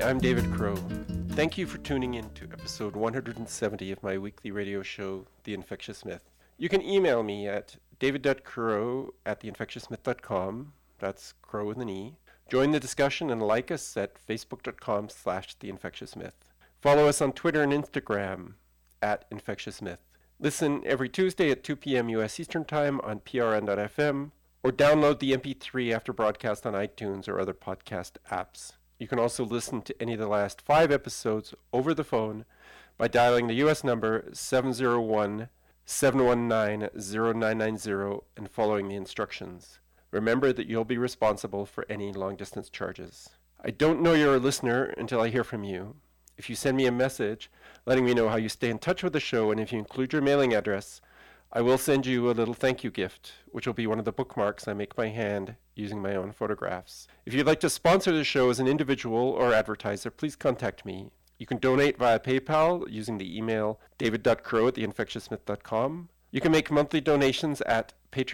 I'm David Crow. Thank you for tuning in to episode 170 of my weekly radio show, The Infectious Myth. You can email me at david.crow@theinfectiousmyth.com. That's Crow with an E. Join the discussion and like us at facebook.com/theinfectiousmyth. Follow us on Twitter and Instagram at InfectiousMyth. Listen every Tuesday at 2 p.m. U.S. Eastern Time on prn.fm, or download the MP3 after broadcast on iTunes or other podcast apps. You can also listen to any of the last 5 episodes over the phone by dialing the U.S. number 701-719-0990 and following the instructions. Remember that you'll be responsible for any long-distance charges. I don't know you're a listener until I hear from you. If you send me a message letting me know how you stay in touch with the show, and if you include your mailing address, I will send you a little thank you gift, which will be one of the bookmarks I make by hand using my own photographs. If you'd like to sponsor the show as an individual or advertiser, please contact me. You can donate via PayPal using the email david.crow@theinfectiousmyth.com. You can make monthly donations at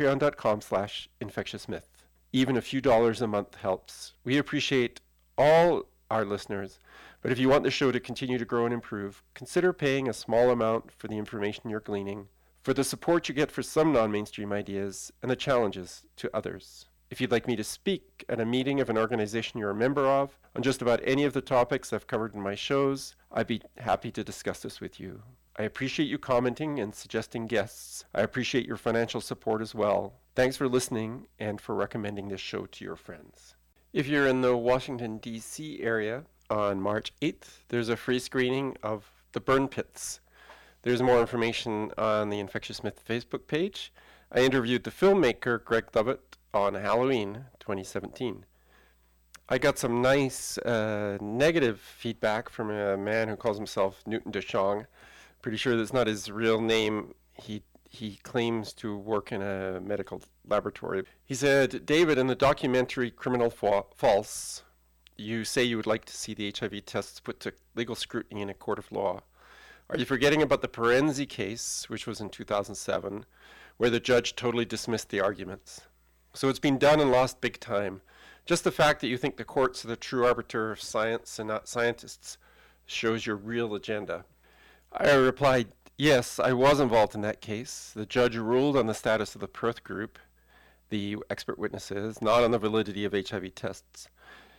patreon.com/infectiousmyth. Even a few dollars a month helps. We appreciate all our listeners, but if you want the show to continue to grow and improve, consider paying a small amount for the information you're gleaning, for the support you get for some non-mainstream ideas, and the challenges to others. If you'd like me to speak at a meeting of an organization you're a member of on just about any of the topics I've covered in my shows, I'd be happy to discuss this with you. I appreciate you commenting and suggesting guests. I appreciate your financial support as well. Thanks for listening and for recommending this show to your friends. If you're in the Washington, D.C. area on March 8th, there's a free screening of The Burn Pits. There's more information on the Infectious Myth Facebook page. I interviewed the filmmaker Greg Lovett on Halloween 2017. I got some nice negative feedback from a man who calls himself Newton DeShong. Pretty sure that's not his real name. He claims to work in a medical laboratory. He said, "David, in the documentary Criminal False, you say you would like to see the HIV tests put to legal scrutiny in a court of law. Are you forgetting about the Perenzi case, which was in 2007, where the judge totally dismissed the arguments? So it's been done and lost big time. Just the fact that you think the courts are the true arbiter of science and not scientists shows your real agenda." I replied, "Yes, I was involved in that case. The judge ruled on the status of the Perth group, the expert witnesses, not on the validity of HIV tests.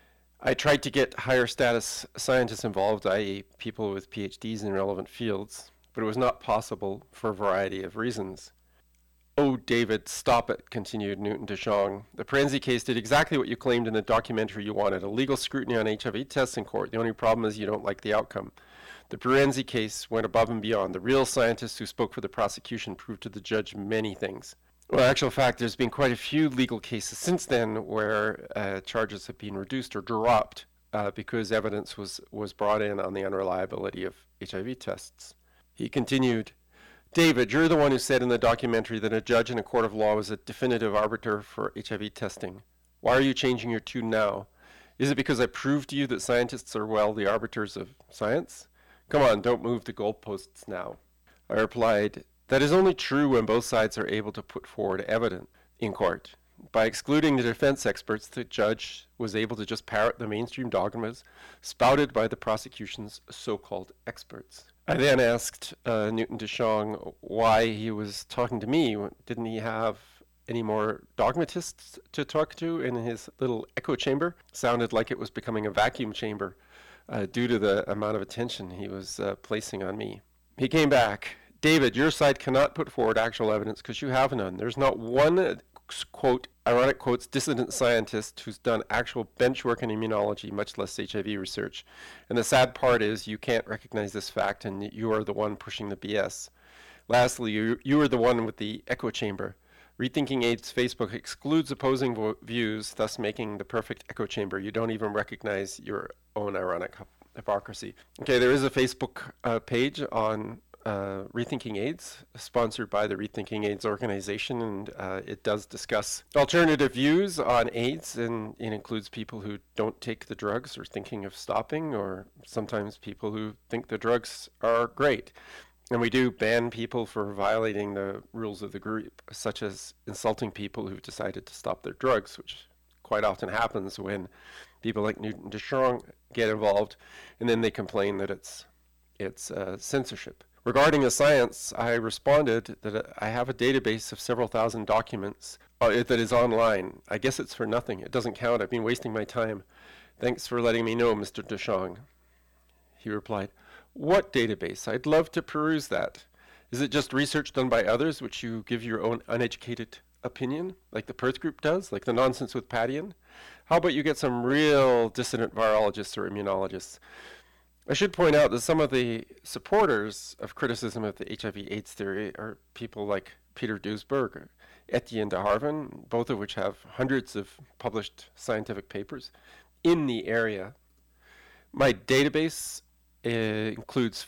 I tried to get higher status scientists involved, i.e. people with PhDs in relevant fields, but it was not possible for a variety of reasons." "Oh, David, stop it," continued Newton DeShong. "The Perenzi case did exactly what you claimed in the documentary you wanted, a legal scrutiny on HIV tests in court. The only problem is you don't like the outcome. The Perenzi case went above and beyond. The real scientists who spoke for the prosecution proved to the judge many things." Well, in actual fact, there's been quite a few legal cases since then where charges have been reduced or dropped because evidence was brought in on the unreliability of HIV tests. He continued, "David, you're the one who said in the documentary that a judge in a court of law was a definitive arbiter for HIV testing. Why are you changing your tune now? Is it because I proved to you that scientists are, well, the arbiters of science? Come on, don't move the goalposts now." I replied, "That is only true when both sides are able to put forward evidence in court. By excluding the defense experts, the judge was able to just parrot the mainstream dogmas spouted by the prosecution's so-called experts." I then asked Newton DeShong why he was talking to me. Didn't he have any more dogmatists to talk to in his little echo chamber? Sounded like it was becoming a vacuum chamber due to the amount of attention he was placing on me. He came back. "David, your side cannot put forward actual evidence because you have none. There's not one, quote, ironic quotes, dissident scientist who's done actual bench work in immunology, much less HIV research. And the sad part is you can't recognize this fact, and you are the one pushing the BS. Lastly, you are the one with the echo chamber. Rethinking AIDS Facebook excludes opposing views, thus making the perfect echo chamber. You don't even recognize your own ironic hypocrisy." Okay, there is a Facebook page on Rethinking AIDS, sponsored by the Rethinking AIDS organization, and it does discuss alternative views on AIDS, and it includes people who don't take the drugs or thinking of stopping, or sometimes people who think the drugs are great. And we do ban people for violating the rules of the group, such as insulting people who've decided to stop their drugs, which quite often happens when people like Newton Deschamps get involved, and then they complain that it's censorship. Regarding the science, I responded that I have a database of several thousand documents that is online. I guess it's for nothing. It doesn't count. I've been wasting my time. Thanks for letting me know, Mr. Deschamps. He replied, "What database? I'd love to peruse that. Is it just research done by others, which you give your own uneducated opinion, like the Perth Group does, like the Nonsense with Padian? How about you get some real dissident virologists or immunologists?" I should point out that some of the supporters of criticism of the HIV/AIDS theory are people like Peter Duesberg or Etienne de Harven, both of which have hundreds of published scientific papers in the area. My database includes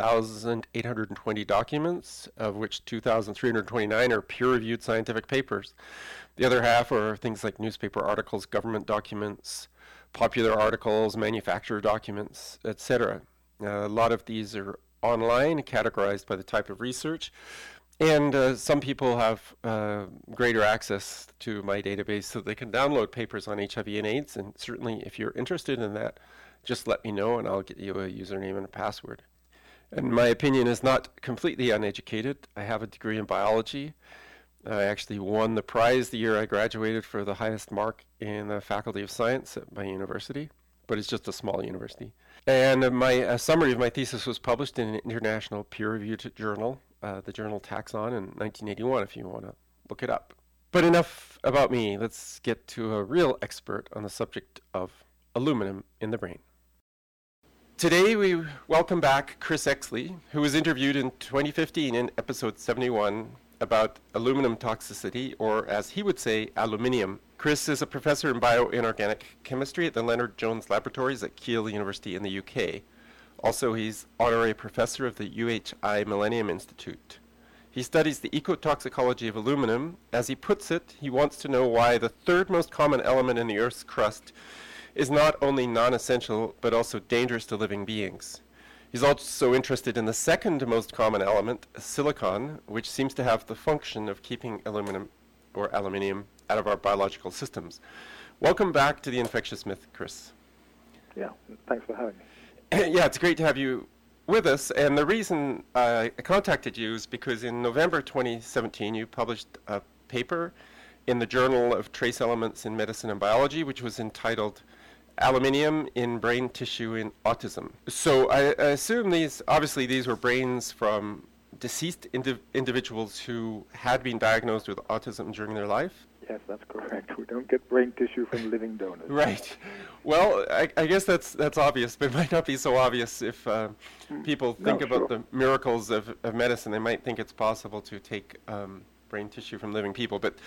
5,820 documents, of which 2,329 are peer-reviewed scientific papers. The other half are things like newspaper articles, government documents, popular articles, manufacturer documents, etc. A lot of these are online, categorized by the type of research, and some people have greater access to my database so they can download papers on HIV and AIDS, and certainly if you're interested in that, just let me know and I'll get you a username and a password. And my opinion is not completely uneducated. I have a degree in biology. I actually won the prize the year I graduated for the highest mark in the Faculty of Science at my university, but it's just a small university. And a summary of my thesis was published in an international peer-reviewed journal, the journal Taxon, in 1981, if you want to look it up. But enough about me. Let's get to a real expert on the subject of aluminum in the brain. Today we welcome back Chris Exley, who was interviewed in 2015 in episode 71 about aluminum toxicity, or as he would say, aluminium. Chris is a professor in bioinorganic chemistry at the Leonard Jones Laboratories at Keele University in the UK. Also, he's honorary professor of the UHI Millennium Institute. He studies the ecotoxicology of aluminum. As he puts it, he wants to know why the third most common element in the Earth's crust is not only non-essential, but also dangerous to living beings. He's also interested in the second most common element, silicon, which seems to have the function of keeping aluminum or aluminium out of our biological systems. Welcome back to The Infectious Myth, Chris. Yeah, thanks for having me. Yeah, it's great to have you with us. And the reason I contacted you is because in November 2017, you published a paper in the Journal of Trace Elements in Medicine and Biology, which was entitled Aluminium in Brain Tissue in Autism. So I assume these were brains from deceased individuals who had been diagnosed with autism during their life? Yes, that's correct. We don't get brain tissue from living donors. Right. Well, I guess that's obvious, but it might not be so obvious if people think about the miracles of medicine. They might think it's possible to take brain tissue from living people. But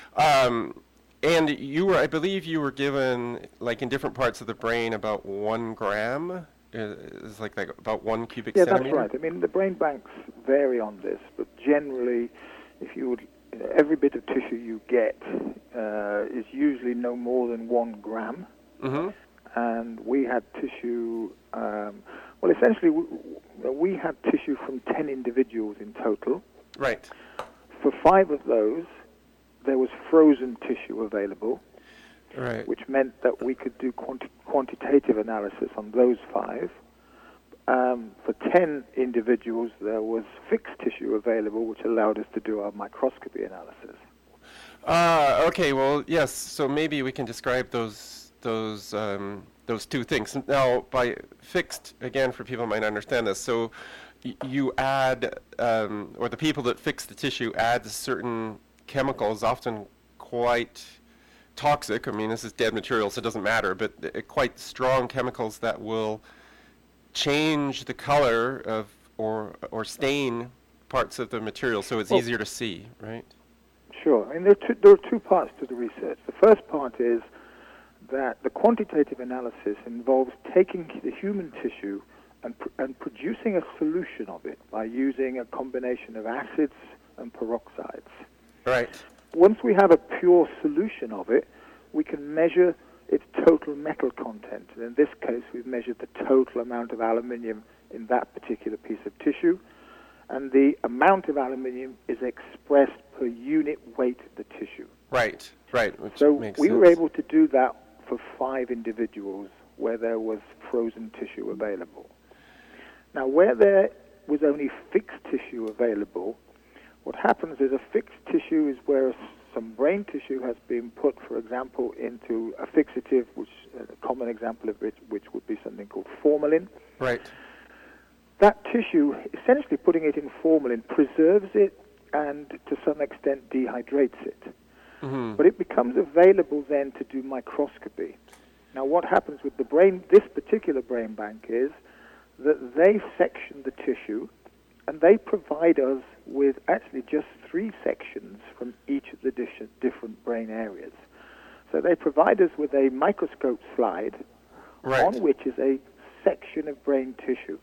and I believe you were given, like in different parts of the brain, about 1 gram. It's like about 1 cubic centimeter. Yeah, that's right. I mean, the brain banks vary on this, but generally, if you would, every bit of tissue you get is usually no more than 1 gram. Mm-hmm. And we had tissue. Essentially, we had tissue from 10 individuals in total. Right. For 5 of those, there was frozen tissue available, right, which meant that we could do quantitative analysis on those 5. For 10 individuals, there was fixed tissue available, which allowed us to do our microscopy analysis. Okay, well, yes, so maybe we can describe those 2 things. Now, by fixed, again, for people who might understand this, so you add, or the people that fix the tissue add certain chemicals, often quite toxic. I mean, this is dead material, so it doesn't matter, but quite strong chemicals that will change the color of or stain parts of the material so it's easier to see, right? Sure. I mean, there are 2 parts to the research. The first part is that the quantitative analysis involves taking the human tissue and producing a solution of it by using a combination of acids and peroxides. Right. Once we have a pure solution of it, we can measure its total metal content. And in this case, we've measured the total amount of aluminium in that particular piece of tissue. And the amount of aluminium is expressed per unit weight of the tissue. Right, which So makes we sense. were able to do that for 5 individuals where there was frozen tissue available. Now, where there was only fixed tissue available, what happens is a fixed tissue is where some brain tissue has been put, for example, into a fixative, which a common example of which would be something called formalin. Right. That tissue, essentially putting it in formalin, preserves it and to some extent dehydrates it. Mm-hmm. But it becomes available then to do microscopy. Now, what happens with the brain, this particular brain bank, is that they section the tissue and they provide us with actually just 3 sections from each of the different brain areas. So they provide us with a microscope slide on which is a section of brain tissue.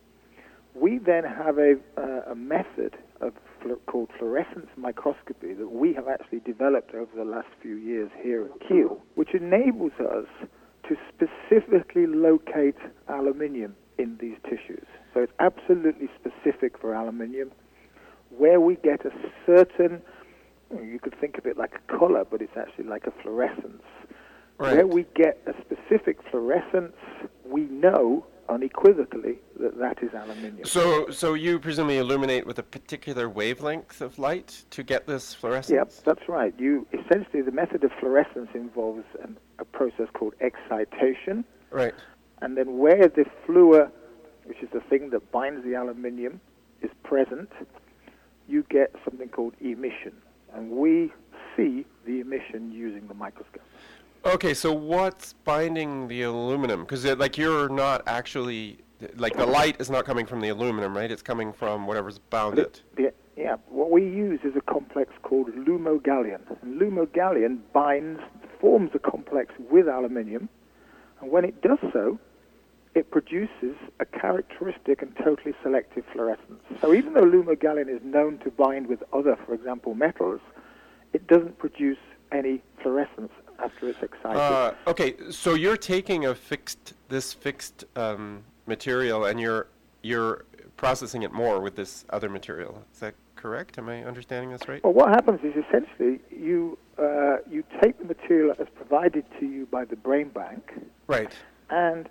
We then have a method called fluorescence microscopy that we have actually developed over the last few years here at Keele, which enables us to specifically locate aluminium in these tissues. So it's absolutely specific for aluminium, where we get a certain, you could think of it like a color, but it's actually like a fluorescence. Right. Where we get a specific fluorescence, we know unequivocally that is aluminium. So you presumably illuminate with a particular wavelength of light to get this fluorescence? Yep, that's right. Essentially, the method of fluorescence involves a process called excitation. Right. And then where the fluor, which is the thing that binds the aluminium, is present, you get something called emission. And we see the emission using the microscope. Okay, so what's binding the aluminum? Because you're not actually, like the light is not coming from the aluminum, right? It's coming from whatever's bound it. Yeah, what we use is a complex called lumogallium. And lumogallium forms a complex with aluminium, and when it does so, it produces a characteristic and totally selective fluorescence. So even though lumogallium is known to bind with other, for example, metals, it doesn't produce any fluorescence after it's excited. Okay, so you're taking this fixed material and you're processing it more with this other material. Is that correct? Am I understanding this right? Well, what happens is essentially you take the material as provided to you by the brain bank. Right. And,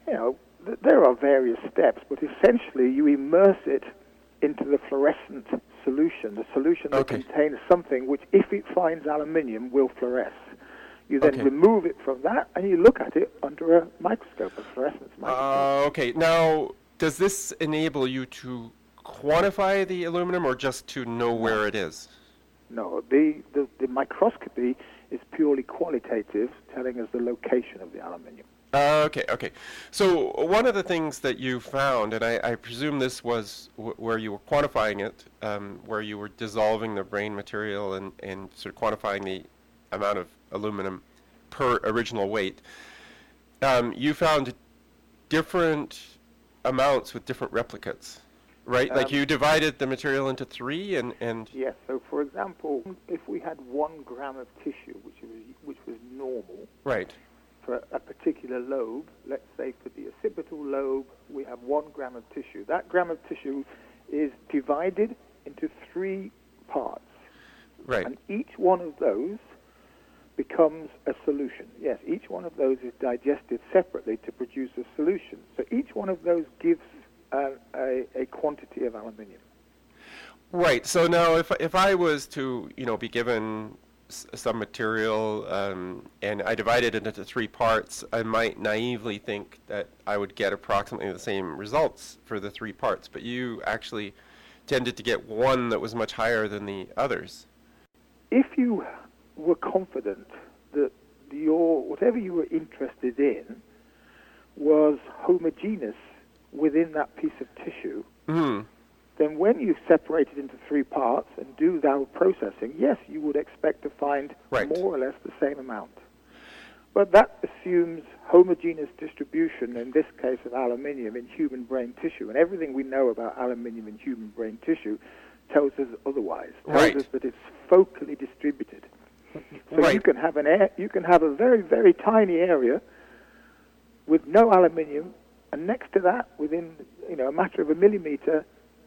there are various steps, but essentially you immerse it into the fluorescent solution, the solution that contains something which, if it finds aluminium, will fluoresce. You then remove it from that, and you look at it under a microscope, a fluorescence microscope. Okay. Now, does this enable you to quantify the aluminum, or just to know where it is? No, the microscopy is purely qualitative, telling us the location of the aluminium. Okay. So one of the things that you found, and I presume this was where you were quantifying it, where you were dissolving the brain material and sort of quantifying the amount of aluminum per original weight, you found different amounts with different replicates, right? Like you divided the material into 3 and Yes, so for example, if we had 1 gram of tissue, which was normal, right, for a particular lobe, let's say for the occipital lobe, we have 1 gram of tissue. That gram of tissue is divided into 3 parts. right, And each one of those becomes a solution. Yes, each one of those is digested separately to produce a solution. So each one of those gives a quantity of aluminium. right. So now, if I was to be given some material and I divided it into 3 parts, I might naively think that I would get approximately the same results for the 3 parts, but you actually tended to get one that was much higher than the others. If you were confident that whatever you were interested in was homogeneous within that piece of tissue, then when you separate it into 3 parts and do that processing, yes, you would expect to find more or less the same amount. But that assumes homogeneous distribution, in this case of aluminium, in human brain tissue. And everything we know about aluminium in human brain tissue tells us otherwise. Tells us that it's focally distributed. So you can have a very, very tiny area with no aluminium, and next to that, within a matter of a millimeter,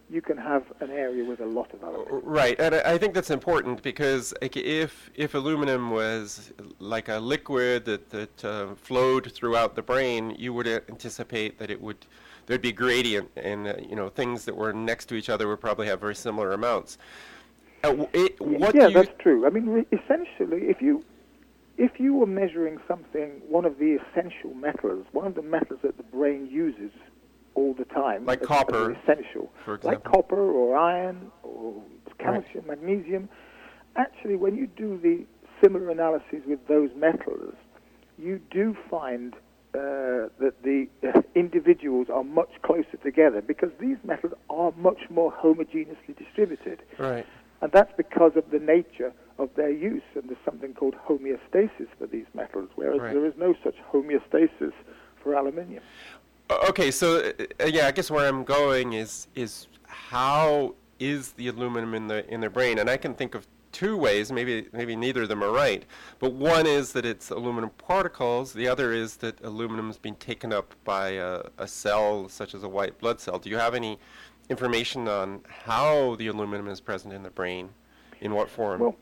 you can have an area with a lot of aluminum. Right, and I think that's important because like, if aluminum was like a liquid that flowed throughout the brain, you would anticipate that there'd be gradient, and things that were next to each other would probably have very similar amounts. That's true. I mean, essentially, if you were measuring something, one of the essential metals, one of the metals that the brain uses all the time, like copper, as essential, for example. Like copper or iron or calcium, right. Magnesium. Actually, when you do the similar analyses with those metals, you do find that the individuals are much closer together because these metals are much more homogeneously distributed. Right. And that's because of the nature of their use, and there's something called homeostasis for these metals, whereas there is no such homeostasis for aluminium. Okay, so I guess where I'm going is how is the aluminum in the brain? And I can think of two ways. Maybe neither of them are right, but one is that it's aluminum particles. The other is that aluminum is being taken up by a cell such as a white blood cell. Do you have any information on how the aluminum is present in the brain, in what form? Well,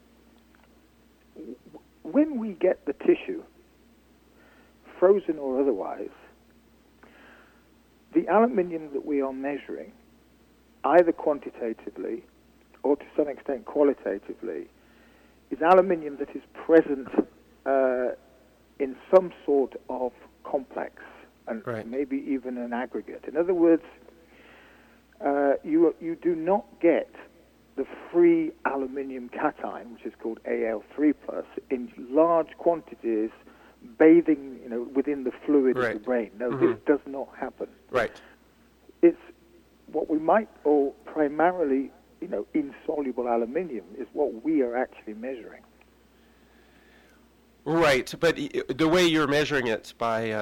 when we get the tissue, frozen or otherwise, the aluminium that we are measuring, either quantitatively or to some extent qualitatively, is aluminium that is present in some sort of complex, and right. maybe even an aggregate. In other words, you do not get the free aluminium cation, which is called Al3+, in large quantities bathing within the fluid right. of the brain. No, this does not happen. Right. It's what we might call primarily insoluble aluminium is what we are actually measuring. Right, but the way you're measuring it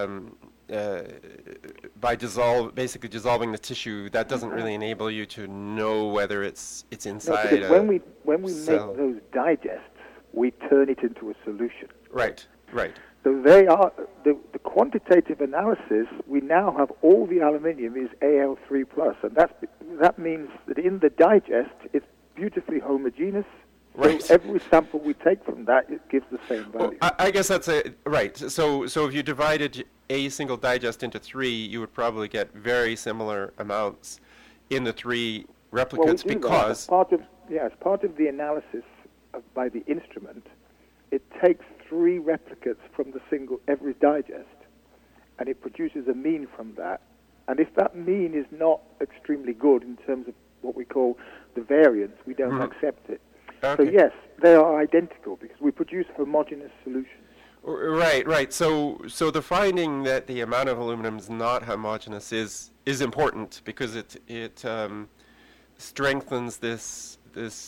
by basically dissolving the tissue, that doesn't really enable you to know whether it's inside. No, because when we make those digests, we turn it into a solution. Right. So they are the quantitative analysis. We now have all the aluminium is Al3+, and that means that in the digest it's beautifully homogeneous. Right. So every sample we take from that, it gives the same value. Well, I guess that's right. So if you divided a single digest into three, you would probably get very similar amounts in the three replicates because as part of the analysis by the instrument, it takes three replicates from every digest, and it produces a mean from that. And if that mean is not extremely good in terms of what we call the variance, we don't accept it. Okay. So yes, they are identical because we produce homogeneous solutions. Right. So the finding that the amount of aluminum is not homogeneous is important because it strengthens this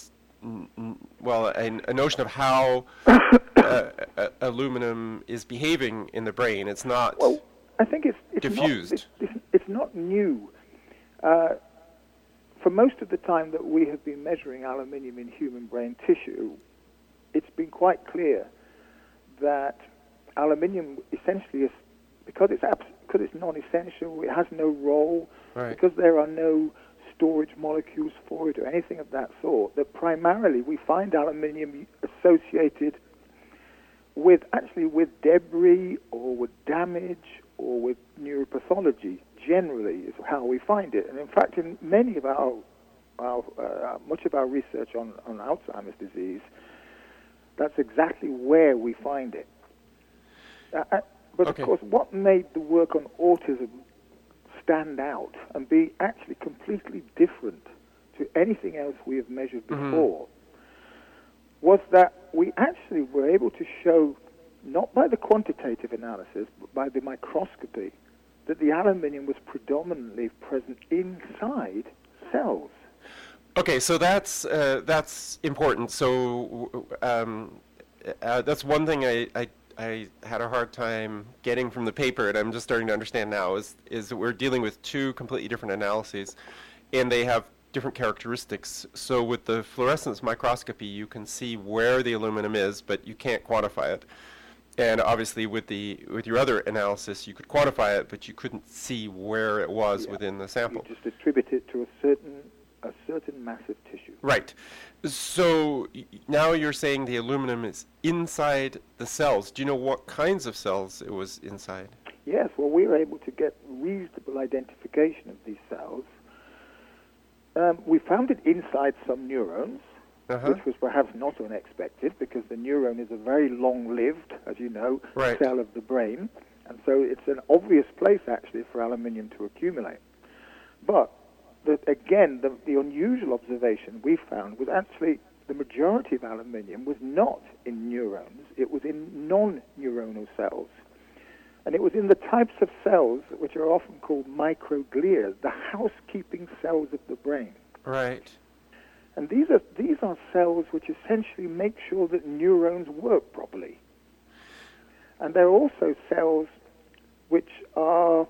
a notion of how aluminum is behaving in the brain. It's not. Well, I think it's diffused. It's not new. For most of the time that we have been measuring aluminium in human brain tissue, it's been quite clear that aluminium essentially is, because it's non-essential, it has no role, right. because there are no storage molecules for it or anything of that sort, that primarily we find aluminium associated with debris or with damage or with neuropathology. Generally is how we find it. And in fact, in many of much of our research on Alzheimer's disease, that's exactly where we find it. But okay. Of course, what made the work on autism stand out and be actually completely different to anything else we have measured before was that we actually were able to show, not by the quantitative analysis, but by the microscopy, that the aluminium was predominantly present inside cells. Okay, so that's important. So that's one thing I had a hard time getting from the paper, and I'm just starting to understand now, is that we're dealing with two completely different analyses, and they have different characteristics. So with the fluorescence microscopy, you can see where the aluminum is, but you can't quantify it. And obviously with your other analysis, you could quantify it, but you couldn't see where it was within the sample. You just attribute it to a certain a certain mass of tissue. Right. So now you're saying the aluminum is inside the cells. Do you know what kinds of cells it was inside? Yes, well, we were able to get reasonable identification of these cells. We found it inside some neurons, which was perhaps not unexpected because the neuron is a very long-lived, as you know, cell of the brain. And so it's an obvious place, actually, for aluminium to accumulate. But, again, the unusual observation we found was actually the majority of aluminium was not in neurons. It was in non-neuronal cells. And it was in the types of cells which are often called microglia, the housekeeping cells of the brain. Right. And these are cells which essentially make sure that neurons work properly. And they're also cells which are,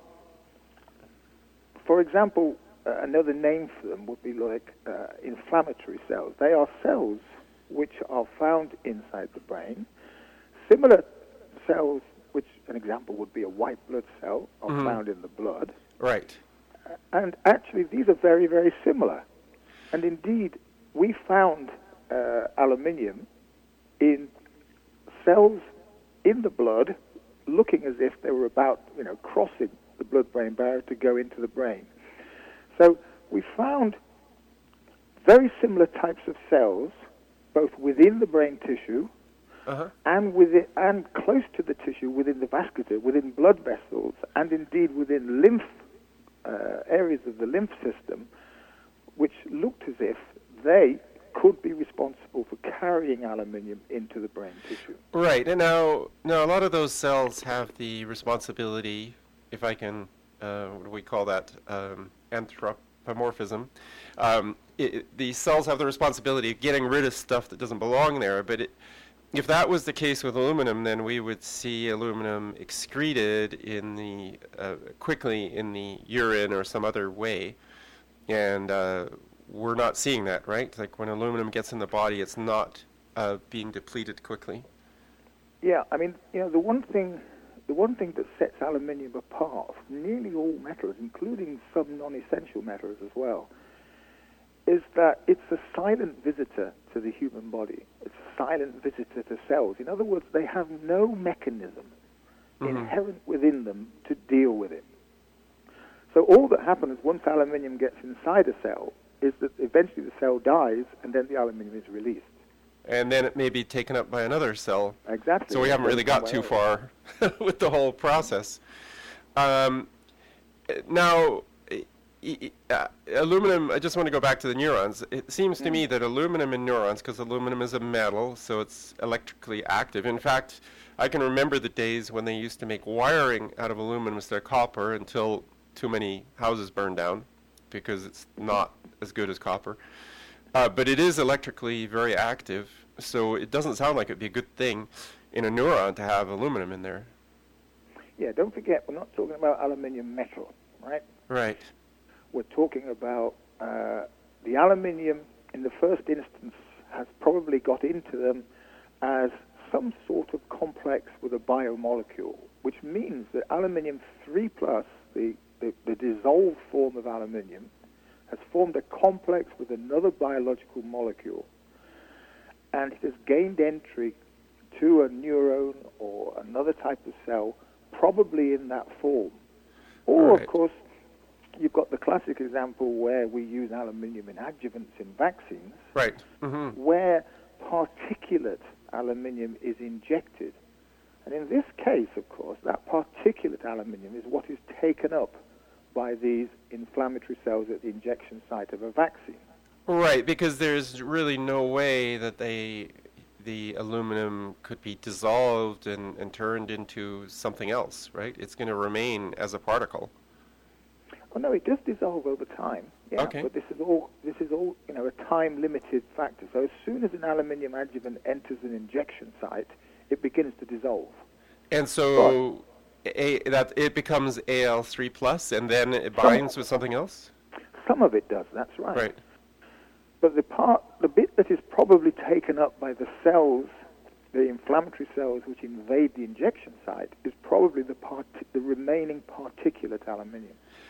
for example, another name for them would be like inflammatory cells. They are cells which are found inside the brain. Similar cells, which an example would be a white blood cell, are found in the blood. Right. And actually, these are very, very similar. And indeed, we found aluminium in cells in the blood looking as if they were about, crossing the blood-brain barrier to go into the brain. So we found very similar types of cells, both within the brain tissue and close to the tissue within the vasculature, within blood vessels, and indeed within lymph areas of the lymph system, which looked as if they could be responsible for carrying aluminium into the brain tissue. Right, and now a lot of those cells have the responsibility, if I can, what do we call that, anthropomorphism. The cells have the responsibility of getting rid of stuff that doesn't belong there, but if that was the case with aluminum, then we would see aluminum excreted quickly in the urine or some other way, and we're not seeing that, right? Like when aluminum gets in the body, it's not being depleted quickly. Yeah, I mean, the one thing that sets aluminium apart from nearly all metals, including some non-essential metals as well, is that it's a silent visitor to the human body. It's a silent visitor to cells. In other words, they have no mechanism inherent within them to deal with it. So all that happens once aluminium gets inside a cell is that eventually the cell dies and then the aluminium is released. And then it may be taken up by another cell. Exactly. So we haven't really got too far with the whole process. Now, aluminum, I just want to go back to the neurons. It seems to me that aluminum in neurons, because aluminum is a metal, so it's electrically active. In fact, I can remember the days when they used to make wiring out of aluminum instead of copper until too many houses burned down, because it's not as good as copper. But it is electrically very active, so it doesn't sound like it'd be a good thing in a neuron to have aluminum in there. Yeah, don't forget, we're not talking about aluminium metal, right? Right. We're talking about the aluminium, in the first instance, has probably got into them as some sort of complex with a biomolecule, which means that aluminium 3+, the dissolved form of aluminium, has formed a complex with another biological molecule, and it has gained entry to a neuron or another type of cell, probably in that form. Or, of course, you've got the classic example where we use aluminium in adjuvants in vaccines, where particulate aluminium is injected. And in this case, of course, that particulate aluminium is what is taken up by these inflammatory cells at the injection site of a vaccine. Right, because there's really no way that the aluminum could be dissolved and turned into something else, right? It's going to remain as a particle. Oh no, it does dissolve over time. Yeah, but this is all a time-limited factor. So as soon as an aluminium adjuvant enters an injection site, it begins to dissolve. And so that it becomes Al3+, and then it binds with something else? Some of it does, that's right. Right. But the bit that is probably taken up by the cells, the inflammatory cells which invade the injection site, is probably the remaining particulate aluminium.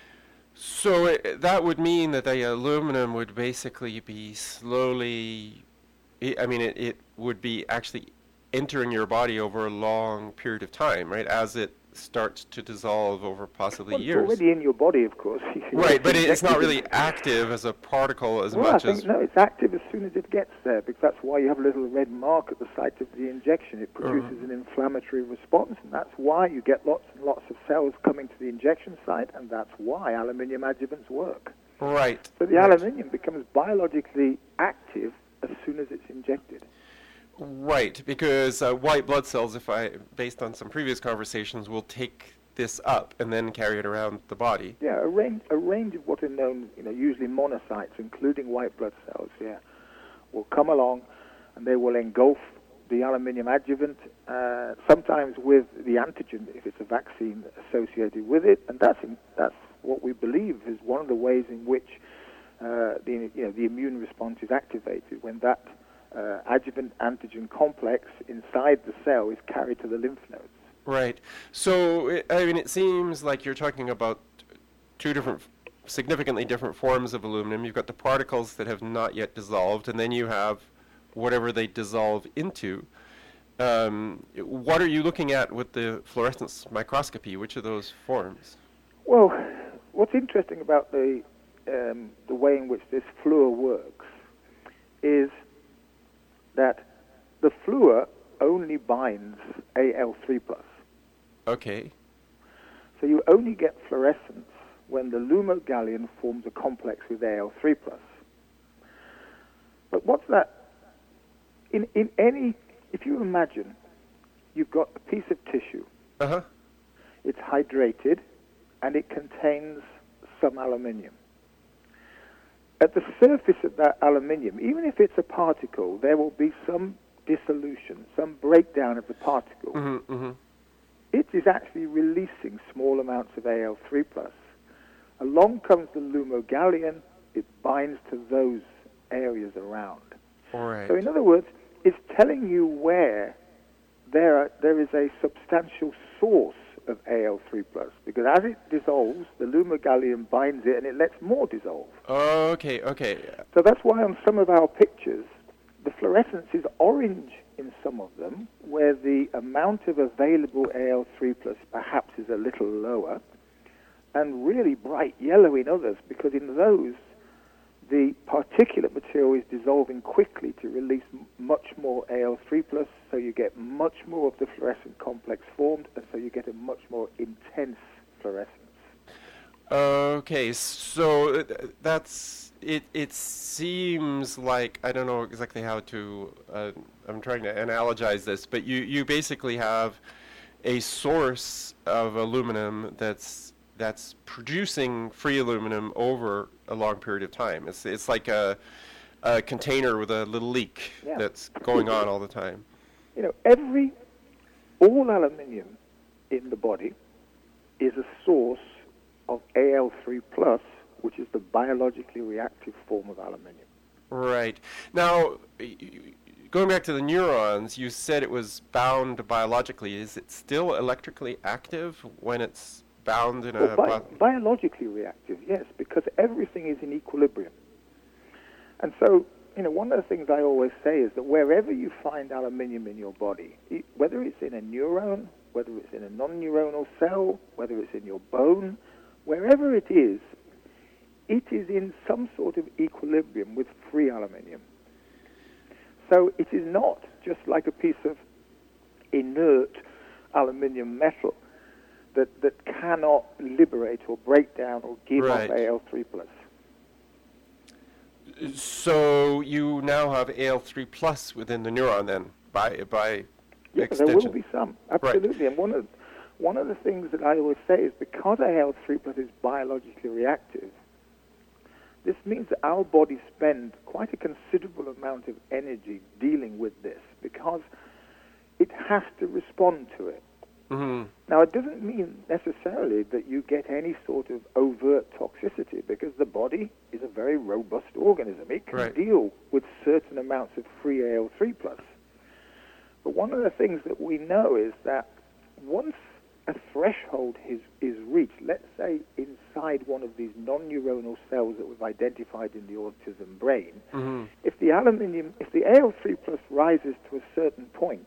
So that would mean that the aluminum would basically be slowly, I mean, it would be actually entering your body over a long period of time, right? As it starts to dissolve over possibly Well, it's years. already in your body, of course. Right, but it's not injected really active as a particle as Well, I much think, as. no, it's active as soon as it gets there, because that's why you have a little red mark at the site of the injection. It produces an inflammatory response, and that's why you get lots and lots of cells coming to the injection site, and that's why aluminium adjuvants work. Right. So the right. aluminium becomes biologically active as soon as it's injected. Right, because white blood cells, based on some previous conversations, will take this up and then carry it around the body. Yeah, a range of what are known, usually monocytes, including white blood cells, will come along and they will engulf the aluminium adjuvant, sometimes with the antigen, if it's a vaccine associated with it, and that's what we believe is one of the ways in which the immune response is activated when that adjuvant antigen complex inside the cell is carried to the lymph nodes. Right. So, it seems like you're talking about two different, significantly different forms of aluminum. You've got the particles that have not yet dissolved, and then you have whatever they dissolve into. What are you looking at with the fluorescence microscopy? Which of those forms? Well, what's interesting about the way in which this fluor works is that the fluor only binds Al3+. Okay. So you only get fluorescence when the LumoGallium forms a complex with Al3+. But what's that? If you imagine you've got a piece of tissue, it's hydrated, and it contains some aluminium. At the surface of that aluminium, even if it's a particle, there will be some dissolution, some breakdown of the particle. It is actually releasing small amounts of Al3+. Along comes the LumoGallium, it binds to those areas around. All right. So in other words, it's telling you where there is a substantial source of Al3+, because as it dissolves, the LumoGallium binds it and it lets more dissolve. Okay. So that's why on some of our pictures, the fluorescence is orange in some of them, where the amount of available Al3+ perhaps is a little lower, and really bright yellow in others, because in those, the particulate material is dissolving quickly to release much more Al3+, so you get much more of the fluorescent complex formed, and so you get a much more intense fluorescence. Okay, so that's it. It seems like I don't know exactly how to. I'm trying to analogize this, but you basically have a source of aluminum that's producing free aluminum over a long period of time. It's like a container with a little leak that's going on all the time. All aluminium in the body is a source of Al3+, which is the biologically reactive form of aluminium. Right. Now, going back to the neurons, you said it was bound biologically. Is it still electrically active when it's bound in biologically reactive, yes, because everything is in equilibrium. And so, one of the things I always say is that wherever you find aluminium in your body, whether it's in a neuron, whether it's in a non-neuronal cell, whether it's in your bone, wherever it is in some sort of equilibrium with free aluminium. So it is not just like a piece of inert aluminium metal that cannot liberate or break down or give off Al3+. So you now have Al3+ within the neuron then, by extension. There will be some, absolutely. Right. And one of the things that I always say is because Al3+ is biologically reactive, this means that our bodies spend quite a considerable amount of energy dealing with this because it has to respond to it. Now, it doesn't mean necessarily that you get any sort of overt toxicity because the body is a very robust organism. It can deal with certain amounts of free Al3+. But one of the things that we know is that once a threshold is reached, let's say inside inside one of these non-neuronal cells that we've identified in the autism brain, Mm-hmm. if the AL3 plus rises to a certain point,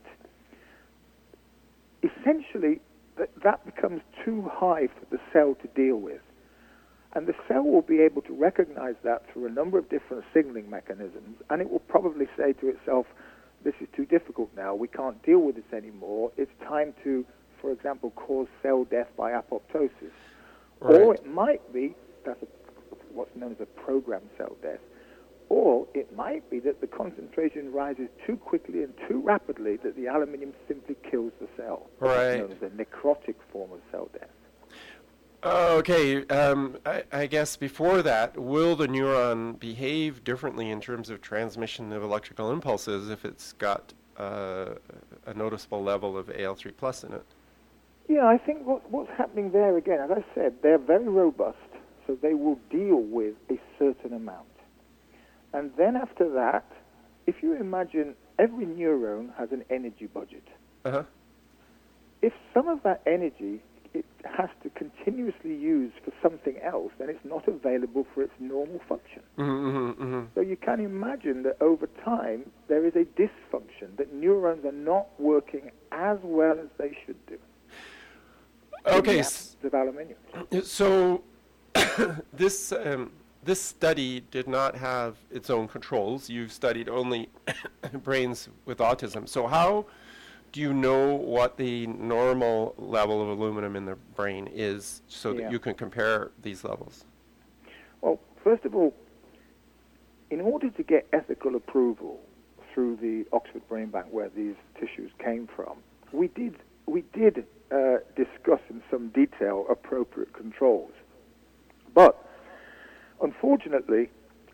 essentially that becomes too high for the cell to deal with. And the cell will be able to recognize that through a number of different signaling mechanisms, and it will probably say to itself, this is too difficult now, we can't deal with this anymore, it's time to, for example, cause cell death by apoptosis. Right. Or it might be, what's known as a programmed cell death, or it might be that the concentration rises too quickly and too rapidly that the aluminium simply kills the cell. Right. It's known as a necrotic form of cell death. Okay, I guess before that, will the neuron behave differently in terms of transmission of electrical impulses if it's got a noticeable level of AL3 plus in it? Yeah, I think what's happening there, again, as I said, they're very robust, so they will deal with a certain amount. And then after that, if you imagine every neuron has an energy budget. Uh-huh. If some of that energy it has to continuously use for something else, then it's not available for its normal function. Mm-hmm, mm-hmm. So you can imagine that over time there is a dysfunction, that neurons are not working as well as they should do. Okay. Of aluminium. So this study did not have its own controls. You've studied only brains with autism. So how do you know what the normal level of aluminum in the brain is so that you can compare these levels? Well, first of all, in order to get ethical approval through the Oxford Brain Bank, where these tissues came from, we did discuss in some detail appropriate controls. But unfortunately,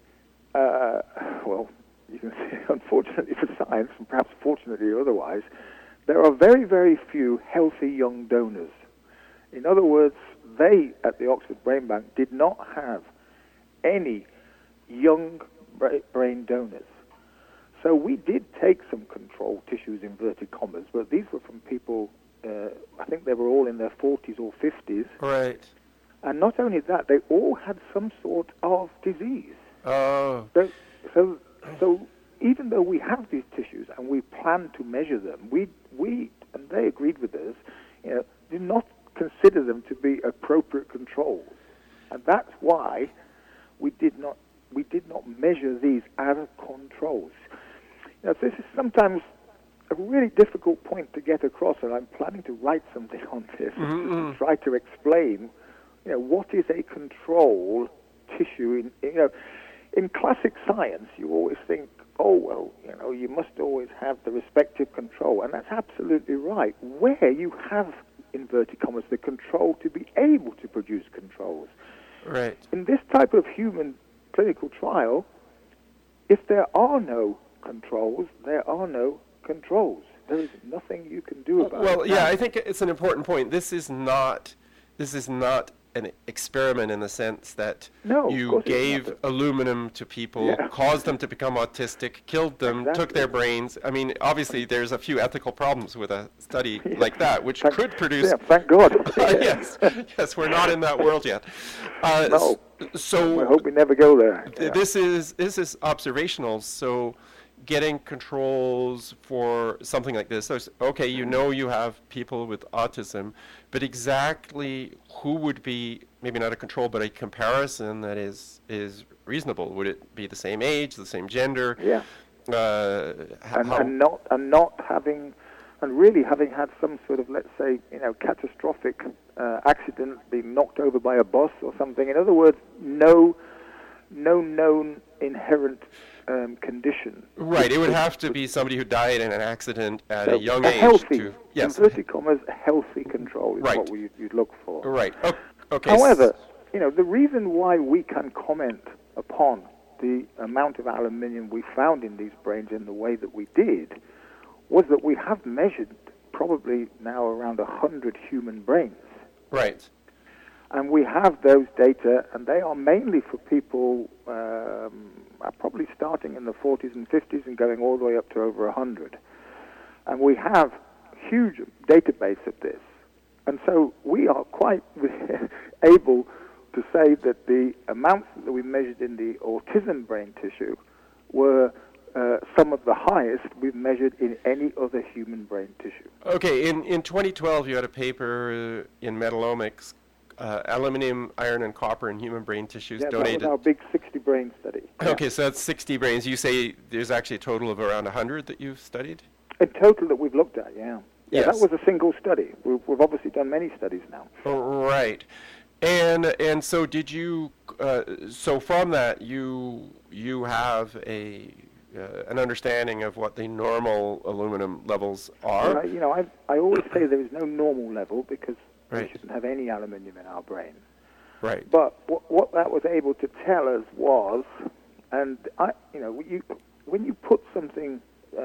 you can say unfortunately for science, and perhaps fortunately otherwise, there are very, very few healthy young donors. In other words, they, at the Oxford Brain Bank, did not have any young brain donors. So we did take some control tissues, inverted commas, but these were from people, I think they were all in their 40s or 50s. Right. And not only that, they all had some sort of disease. Oh. So even though we have these tissues and we plan to measure them, we and they agreed with us, do not consider them to be appropriate controls, and that's why we did not measure these as controls. This is sometimes a really difficult point to get across, and I'm planning to write something on this to try to explain, what is a control tissue. In classic science, you always think, you must always have the respective control, and that's absolutely right. Where you have, inverted commas, the control to be able to produce controls. Right. In this type of human clinical trial, if there are no controls, there are no controls. There is nothing you can do about it. Well, yeah, I think it's an important point. This is not an experiment in the sense that you gave aluminum to people, caused them to become autistic, killed them, took their brains. I mean, obviously, there's a few ethical problems with a study like that, which could produce... Yeah, thank God. Yes, we're not in that world yet. No, so I hope we never go there. This is observational, so getting controls for something like this. So, okay, you have people with autism, but exactly who would be, maybe not a control, but a comparison that is reasonable? Would it be the same age, the same gender? Yeah. And not having, and really having had some sort of, let's say, catastrophic accident, being knocked over by a bus or something. In other words, no known inherent condition. Right. It would have to be somebody who died in an accident at a young age. Healthy, inverted commas, healthy control is what you'd look for. Right. Okay. However, the reason why we can comment upon the amount of aluminium we found in these brains in the way that we did was that we have measured probably now around 100 human brains. Right. And we have those data, and they are mainly for people probably starting in the 40s and 50s and going all the way up to over 100. And we have a huge database of this. And so we are quite able to to say that the amounts that we measured in the autism brain tissue were some of the highest we've measured in any other human brain tissue. Okay, in 2012 you had a paper in Metallomics, aluminum, iron, and copper in human brain tissues donated. That was our big 60 brain study. Okay, so that's 60 brains. You say there's actually a total of around 100 that you've studied? In total that we've looked at, yeah. Yeah, Yes. that was a single study. We've obviously done many studies now. Right. And so did you, so from that you have an understanding of what the normal aluminum levels are? Well, I always say there is no normal level because Right. we shouldn't have any aluminium in our brain. Right. But what that was able to tell us was, and when you put something,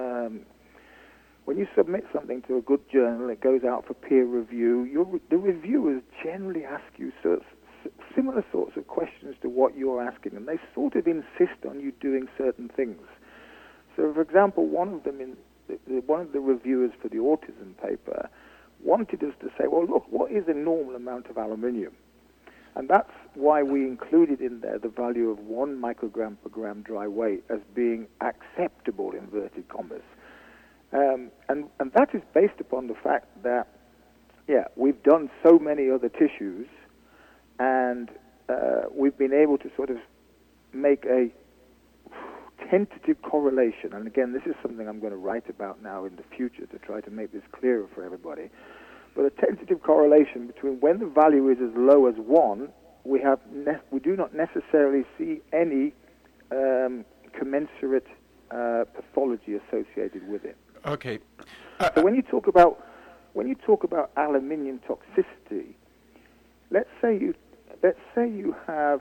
when you submit something to a good journal, it goes out for peer review. The reviewers generally ask you similar sorts of questions to what you're asking, and they sort of insist on you doing certain things. So, for example, one of the reviewers for the autism paper wanted us to say, well, look, what is a normal amount of aluminium? And that's why we included in there the value of 1 microgram per gram dry weight as being acceptable, inverted commas. And that is based upon the fact that, we've done so many other tissues, and we've been able to sort of make a tentative correlation. And again, this is something I'm going to write about now in the future to try to make this clearer for everybody. But a tentative correlation between when the value is as low as 1, we do not necessarily see any commensurate pathology associated with it. Okay. So when you talk about aluminium toxicity, let's say you have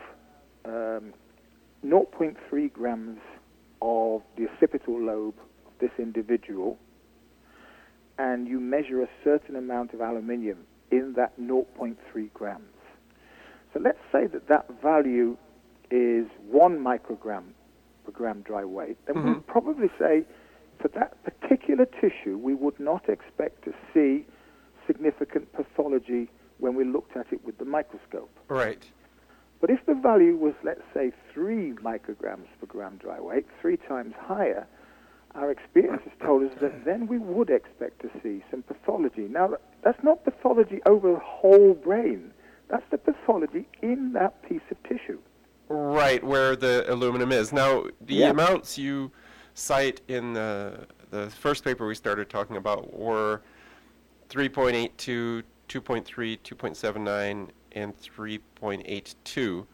0.3 grams of the occipital lobe of this individual, and you measure a certain amount of aluminium in that 0.3 grams. So let's say that value is 1 microgram per gram dry weight. Then we'd probably say for that particular tissue, we would not expect to see significant pathology when we looked at it with the microscope. Right. But if the value was, let's say, 3 micrograms per gram dry weight, 3 times higher, our experience has told us that then we would expect to see some pathology. Now, that's not pathology over the whole brain. That's the pathology in that piece of tissue. Right, where the aluminum is. Now, the amounts you cite in the first paper we started talking about were 3.82, 2.3, 2.79, and 3.82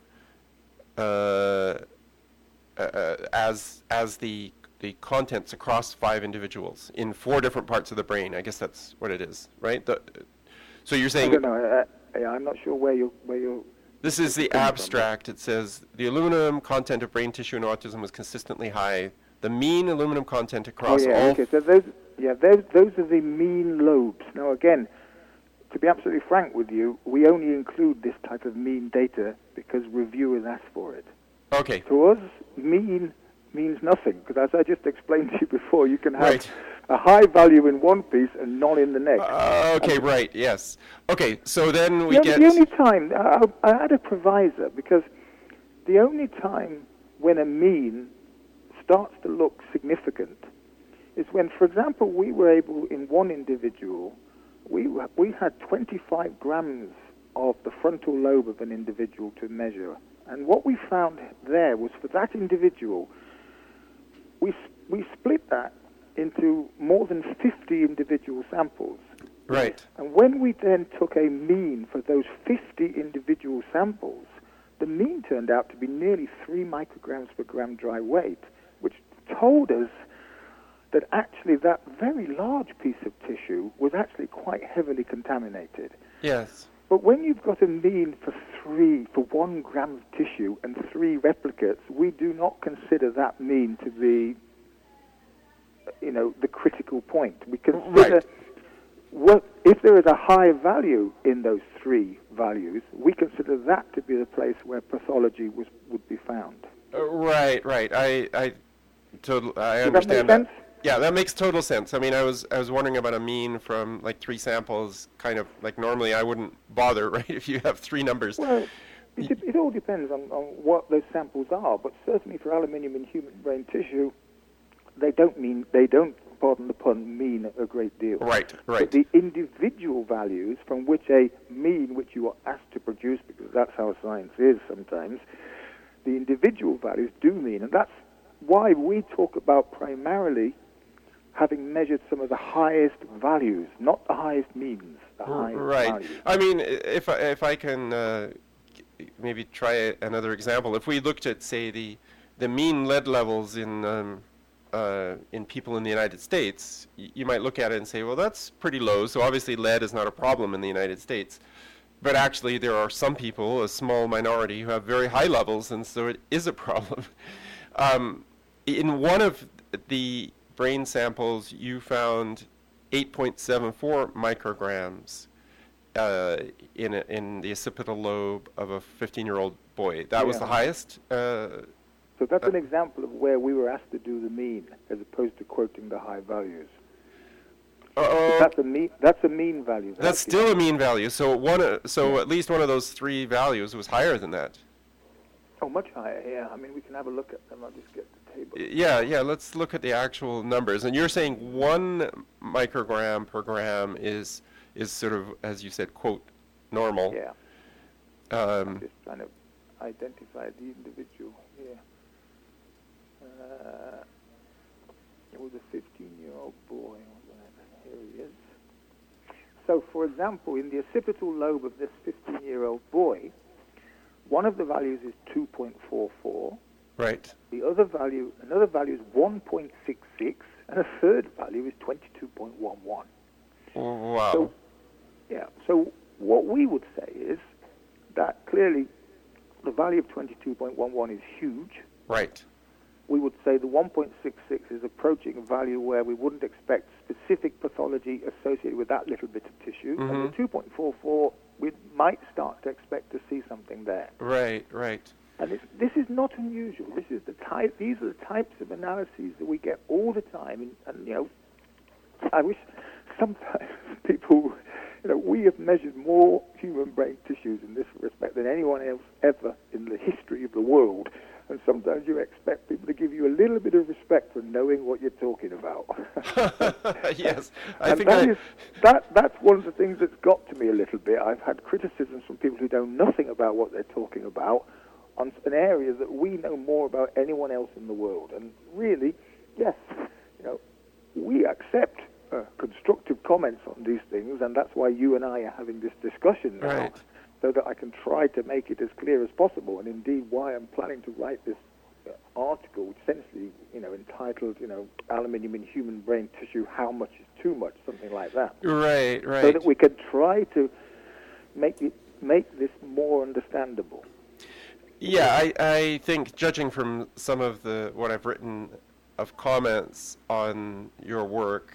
as the contents across 5 individuals in 4 different parts of the brain. I guess that's what it is, right? So you're saying... I don't know. I'm not sure where you're... This is the abstract. It says the aluminum content of brain tissue in autism was consistently high. The mean aluminum content across all... Okay. So those are the mean lobes. Now, again, to be absolutely frank with you, we only include this type of mean data because reviewers ask for it. Okay. To us, mean means nothing, because as I just explained to you before, you can have a high value in one piece and none in the next. Right, yes. Okay, so then we get... The only time, I had a provisor, because the only time when a mean starts to look significant is when, for example, we were able, in one individual, we had 25 grams of the frontal lobe of an individual to measure. And what we found there was for that individual, we split that into more than 50 individual samples. Right. And when we then took a mean for those 50 individual samples, the mean turned out to be nearly 3 micrograms per gram dry weight, which told us that actually that very large piece of tissue was actually quite heavily contaminated. Yes. But when you've got a mean for 1 gram of tissue and 3 replicates, we do not consider that mean to be, the critical point. We consider if there is a high value in those 3 values, we consider that to be the place where pathology would be found. Right. I understand Does that make sense? Yeah, that makes total sense. I mean, I was wondering about a mean from like 3 samples, kind of like normally I wouldn't bother, right, if you have 3 numbers. Well, It all depends on what those samples are, but certainly for aluminium in human brain tissue, they don't, pardon the pun, mean a great deal. Right. But the individual values from which a mean, which you are asked to produce, because that's how science is sometimes, the individual values do mean, and that's why we talk about primarily having measured some of the highest values, not the highest means, the highest values. I mean, if I can maybe try another example, if we looked at, say, the mean lead levels in people in the United States, you might look at it and say, well, that's pretty low, so obviously lead is not a problem in the United States. But actually, there are some people, a small minority, who have very high levels, and so it is a problem. In one of the brain samples, you found 8.74 micrograms in the occipital lobe of a 15-year-old boy. That was the highest? So that's an example of where we were asked to do the mean, as opposed to quoting the high values. That's a mean value. That's still a mean value. So at least one of those three values was higher than that. Oh, much higher. Yeah. I mean, we can have a look at them. I'll just get the table. Yeah. Let's look at the actual numbers. And you're saying 1 microgram per gram is sort of, as you said, quote, normal. Yeah. I'm just trying to identify the individual here. It was a 15-year-old boy, wasn't it? Here he is. So, for example, in the occipital lobe of this 15-year-old boy, one of the values is 2.44. Right. Another value is 1.66, and a third value is 22.11. Wow. So what we would say is that clearly the value of 22.11 is huge. Right. We would say the 1.66 is approaching a value where we wouldn't expect specific pathology associated with that little bit of tissue. Mm-hmm. And the 2.44, we might start to expect to see something there. Right. And this is not unusual. These are the types of analyses that we get all the time. And you know, I wish sometimes people, we have measured more human brain tissues in this respect than anyone else ever in the history of the world. And sometimes you expect people to give you a little bit of respect for knowing what you're talking about. Yes, that's one of the things that's got to me a little bit. I've had criticisms from people who know nothing about what they're talking about on an area that we know more about anyone else in the world. And really, yes, we accept constructive comments on these things, and that's why you and I are having this discussion now. Right. So that I can try to make it as clear as possible, and indeed why I'm planning to write this article, essentially, entitled, Aluminium in Human Brain Tissue, How Much is Too Much, something like that. Right. So that we can try to make this more understandable. Yeah, I think, judging from some of what I've written of comments on your work,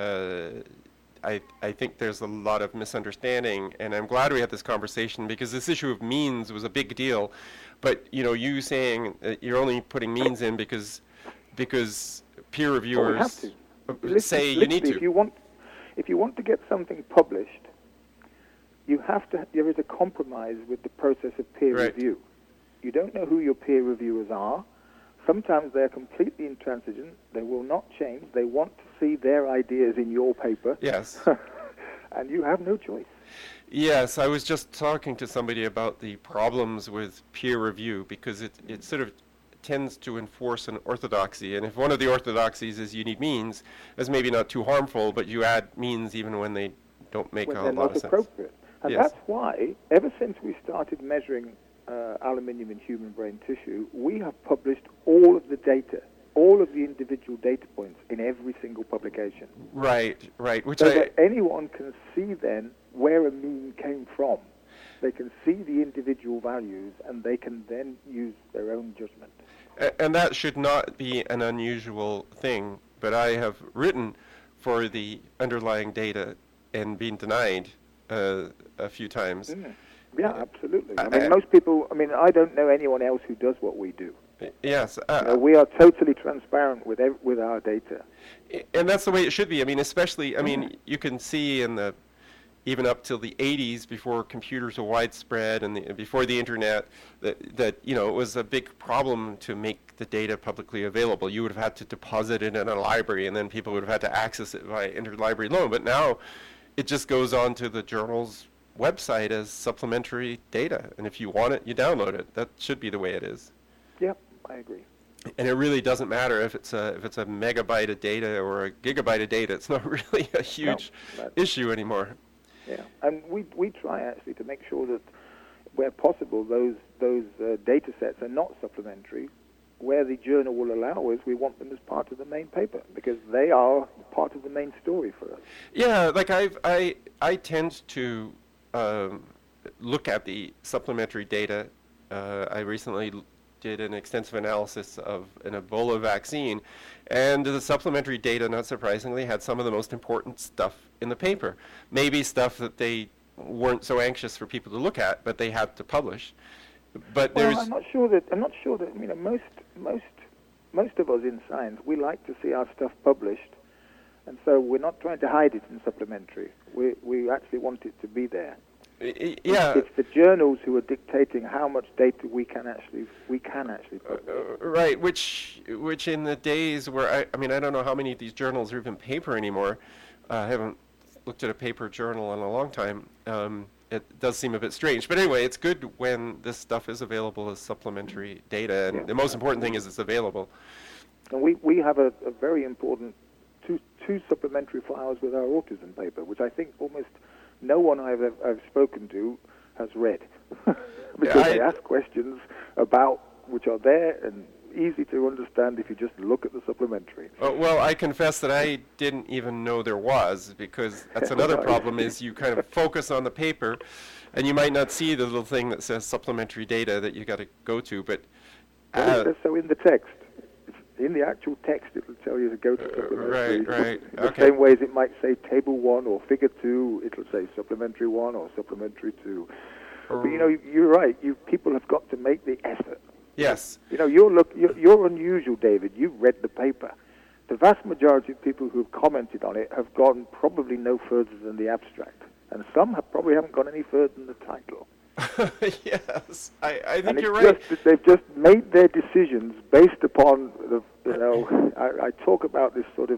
I think there's a lot of misunderstanding, and I'm glad we had this conversation because this issue of means was a big deal. But you saying you're only putting means in because peer reviewers say you need to. If you want to get something published, there is a compromise with the process of peer review. You don't know who your peer reviewers are. Sometimes they're completely intransigent. They will not change. They want to see their ideas in your paper. Yes. And you have no choice. Yes, I was just talking to somebody about the problems with peer review because it sort of tends to enforce an orthodoxy. And if one of the orthodoxies is you need means, that's maybe not too harmful, but you add means even when they don't make a lot of sense. When they're not appropriate. And that's why, ever since we started measuring aluminium in human brain tissue, we have published all of the data, all of the individual data points in every single publication. Right. That anyone can see then where a mean came from. They can see the individual values, and they can then use their own judgment. And that should not be an unusual thing, but I have written for the underlying data and been denied a few times. Yeah, absolutely. Most people, I don't know anyone else who does what we do. Yes. We are totally transparent with our data. And that's the way it should be. Especially, you can see in the even up till the 80s, before computers were widespread and before the internet, that it was a big problem to make the data publicly available. You would have had to deposit it in a library, and then people would have had to access it via interlibrary loan. But now it just goes on to the journal's website as supplementary data, and if you want it, you download it. That should be the way it is. Yep, I agree. And it really doesn't matter if it's a megabyte of data or a gigabyte of data. It's not really a huge issue anymore. Yeah, and we try actually to make sure that where possible those data sets are not supplementary. Where the journal will allow us, we want them as part of the main paper because they are part of the main story for us. Yeah, like I tend to look at the supplementary data. I recently did an extensive analysis of an Ebola vaccine, and the supplementary data, not surprisingly, had some of the most important stuff in the paper. Maybe stuff that they weren't so anxious for people to look at, but they had to publish. But well, I'm not sure that most of us in science, we like to see our stuff published, and so we're not trying to hide it in supplementary. We actually want it to be there. Yeah, it's the journals who are dictating how much data we can actually publish. Right, which in the days where I don't know how many of these journals are even paper anymore. I haven't looked at a paper journal in a long time. It does seem a bit strange, but anyway, it's good when this stuff is available as supplementary data, and the most important thing is it's available. And we have a very important two supplementary files with our autism paper, which I think almost no one I've spoken to has read because they ask questions about which are there and easy to understand if you just look at the supplementary. Well, I confess that I didn't even know there was, because that's another problem is you kind of focus on the paper and you might not see the little thing that says supplementary data that you got to go to, but so in the text, in the actual text, it will tell you to go to supplementary. Right. In the same way as it might say table 1 or figure 2, it will say supplementary 1 or supplementary 2. But you're right. People have got to make the effort. Yes. You're unusual, David. You've read the paper. The vast majority of people who've commented on it have gone probably no further than the abstract, and some probably haven't gone any further than the title. Yes, I think you're right. They've just made their decisions based upon I talk about this sort of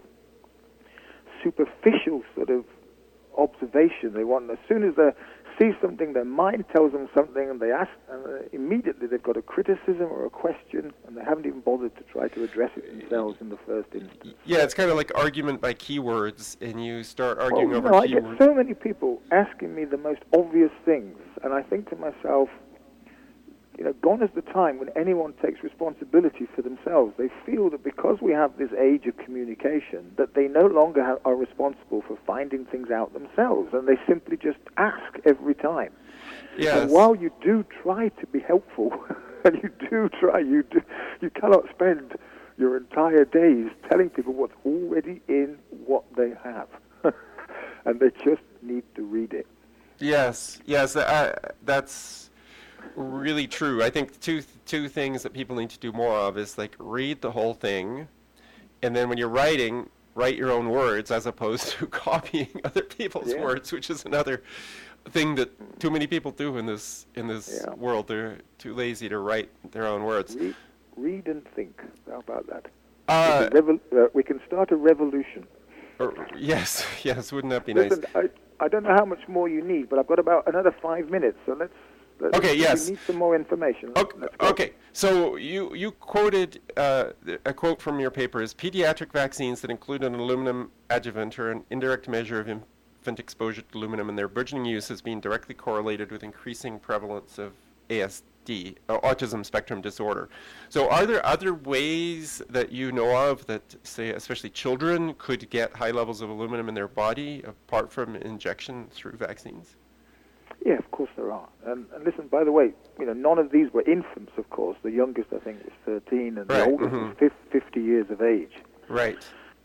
superficial sort of observation. They want, as soon as they see something, their mind tells them something, and they ask, and immediately they've got a criticism or a question, and they haven't even bothered to try to address it themselves in the first instance. Yeah, it's kind of like argument by keywords, and you start arguing over keywords. I get so many people asking me the most obvious things, and I think to myself, gone is the time when anyone takes responsibility for themselves. They feel that because we have this age of communication, that they no longer are responsible for finding things out themselves, and they simply just ask every time. Yes. And while you do try to be helpful, and you cannot spend your entire days telling people what's already in what they have, and they just need to read it. Yes, that's really true. I think two things that people need to do more of is like read the whole thing, and then when you're writing, write your own words as opposed to copying other people's words, which is another thing that too many people do in this world. They're too lazy to write their own words. Read and think. How about that? We can start a revolution. Yes, wouldn't that be Listen, nice? I don't know how much more you need, but I've got about another 5 minutes, so let's okay, yes. We need some more information. Okay. So you quoted a quote from your paper is pediatric vaccines that include an aluminum adjuvant are an indirect measure of infant exposure to aluminum, and their burgeoning use has been directly correlated with increasing prevalence of ASD, autism spectrum disorder. So are there other ways that you know of that, say, especially children could get high levels of aluminum in their body apart from injection through vaccines? Yeah, of course there are. And listen, by the way, none of these were infants, of course. The youngest, I think, was 13, and the oldest was 50 years of age. Right.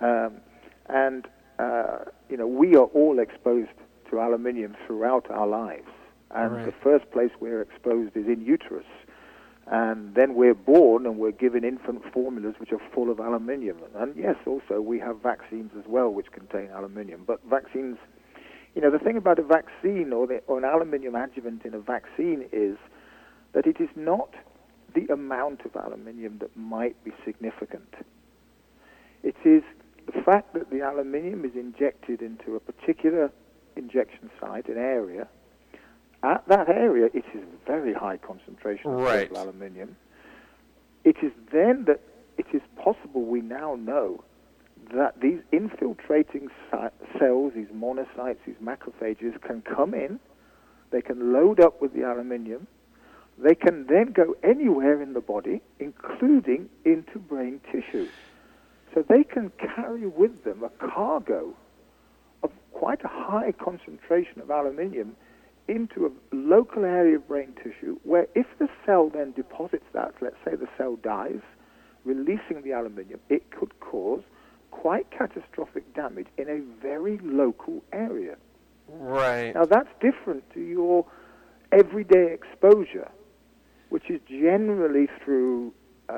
We are all exposed to aluminium throughout our lives. And the first place we're exposed is in uterus. And then we're born and we're given infant formulas which are full of aluminium. And yes, also we have vaccines as well which contain aluminium. But vaccines The thing about a vaccine or an aluminium adjuvant in a vaccine is that it is not the amount of aluminium that might be significant. It is the fact that the aluminium is injected into a particular injection site, an area. At that area, it is a very high concentration of Right. total aluminium. It is then that it is possible, we now know, that these infiltrating cells, these monocytes, these macrophages, can come in, they can load up with the aluminium, they can then go anywhere in the body, including into brain tissue. So they can carry with them a cargo of quite a high concentration of aluminium into a local area of brain tissue where if the cell then deposits that, let's say the cell dies, releasing the aluminium, it could cause quite catastrophic damage in a very local area. Right. Now that's different to your everyday exposure, which is generally through,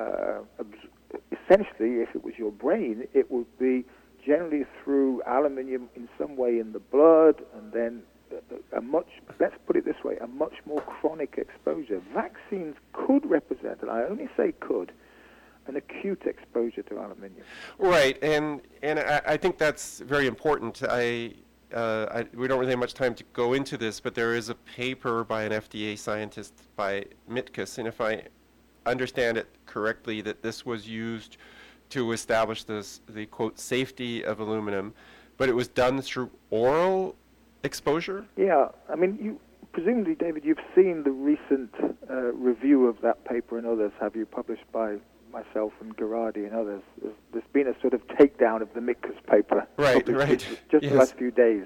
essentially, if it was your brain, it would be generally through aluminium in some way in the blood, and then let's put it this way, a much more chronic exposure. Vaccines could represent, and I only say could, an acute exposure to aluminium. Right, and I think that's very important. We don't really have much time to go into this, but there is a paper by an FDA scientist, by Mitkus, and if I understand it correctly, that this was used to establish the quote safety of aluminum, but it was done through oral exposure? Yeah, I mean, presumably, David, you've seen the recent review of that paper and others, have you, published by myself and Gherardi and others. There's been a sort of takedown of the Mitkus paper. Right. Just the last few days.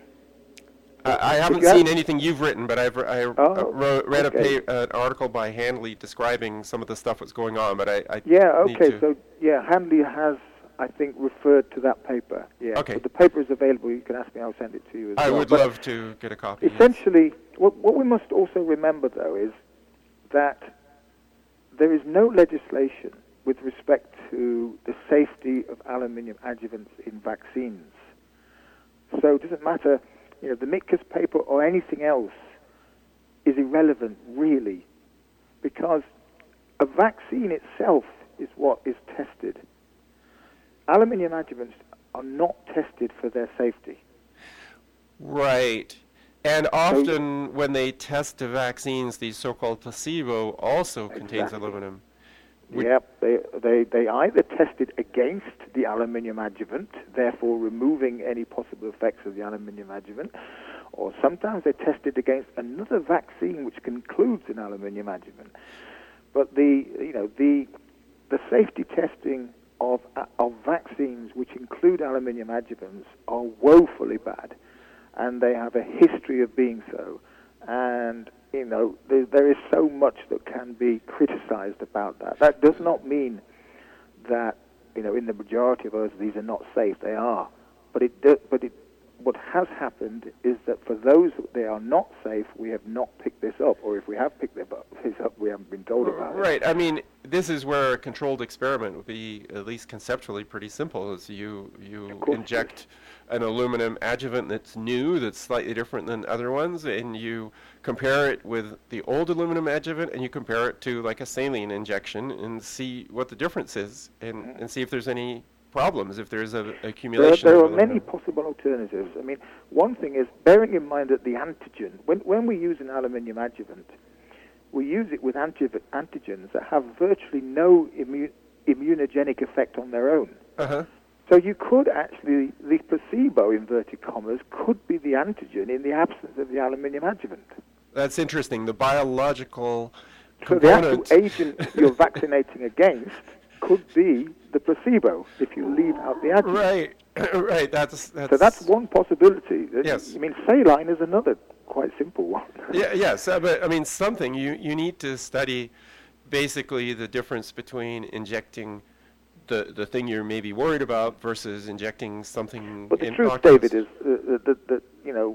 I haven't seen anything you've written, but I've read an article by Handley describing some of the stuff that's going on. But Handley has, I think, referred to that paper. Yeah. Okay. But the paper is available. You can ask me. I'll send it to you as well. I would love to get a copy. Essentially, what we must also remember, though, is that there is no legislation with respect to the safety of aluminium adjuvants in vaccines. So it doesn't matter, the Mitkus paper or anything else is irrelevant, really, because a vaccine itself is what is tested. Aluminium adjuvants are not tested for their safety. Right. And often when they test the vaccines, the so-called placebo also contains aluminum. Yep, they either tested against the aluminium adjuvant, therefore removing any possible effects of the aluminium adjuvant, or sometimes they tested against another vaccine which includes an aluminium adjuvant. But the safety testing of vaccines which include aluminium adjuvants are woefully bad, and they have a history of being so. And there is so much that can be criticized about that. That does not mean that in the majority of us these are not safe. They are, but what has happened is that for those they are not safe, we have not picked this up, or if we have picked this up, we haven't been told about it. Right. I mean, this is where a controlled experiment would be, at least conceptually, pretty simple. Is you inject an aluminum adjuvant that's new, that's slightly different than other ones, and you compare it with the old aluminum adjuvant, and you compare it to like a saline injection, and see what the difference is, and see if there's any problems, if there's an accumulation. There are many possible alternatives. I mean, one thing is bearing in mind that the antigen, when we use an aluminium adjuvant, we use it with antigens that have virtually no immunogenic effect on their own. Uh-huh. So you could actually, the placebo, inverted commas, could be the antigen in the absence of the aluminium adjuvant. That's interesting. The biological So the actual agent you're vaccinating against could be the placebo if you leave out the adjuvant. Right, right. So that's one possibility. Yes. I mean, saline is another quite simple one. Yes, but I mean, something you need to study basically the difference between injecting the thing you're maybe worried about versus injecting something. But the truth, David, is that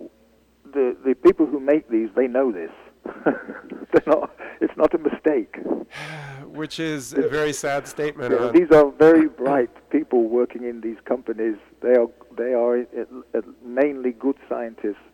the people who make these, they know this. It's not a mistake. Which is a very sad statement. These are very bright people working in these companies. They are mainly good scientists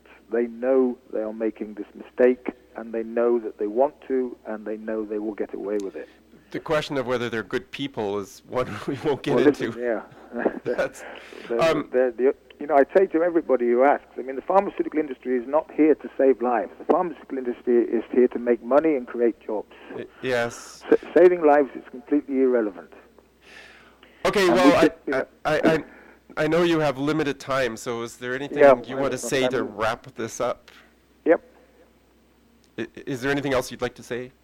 and they know they will get away with it. The question of whether they're good people is one we won't get Listen, into. yeah. That's, I say to everybody who asks, I mean, the pharmaceutical industry is not here to save lives. The pharmaceutical industry is here to make money and create jobs. Yes. Saving lives is completely irrelevant. Okay, well, I know you have limited time, so is there anything you want to say to wrap this up? Yep. Is there anything else you'd like to say?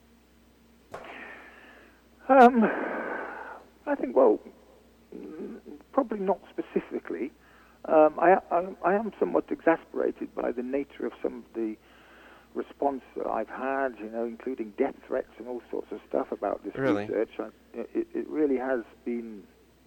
I think, well, probably not specifically. I am somewhat exasperated by the nature of some of the response that I've had, including death threats and all sorts of stuff about this research. It really has been,